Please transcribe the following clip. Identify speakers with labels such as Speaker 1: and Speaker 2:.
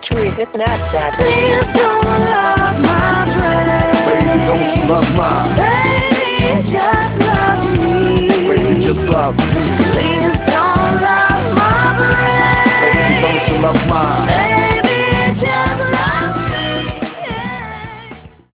Speaker 1: truth, it's not sad.
Speaker 2: Please don't love my brain.
Speaker 3: Baby, don't you love mine?
Speaker 2: Baby, just love me.
Speaker 3: Baby, just love me.
Speaker 2: Please don't love my brain.
Speaker 3: Baby, don't you love mine?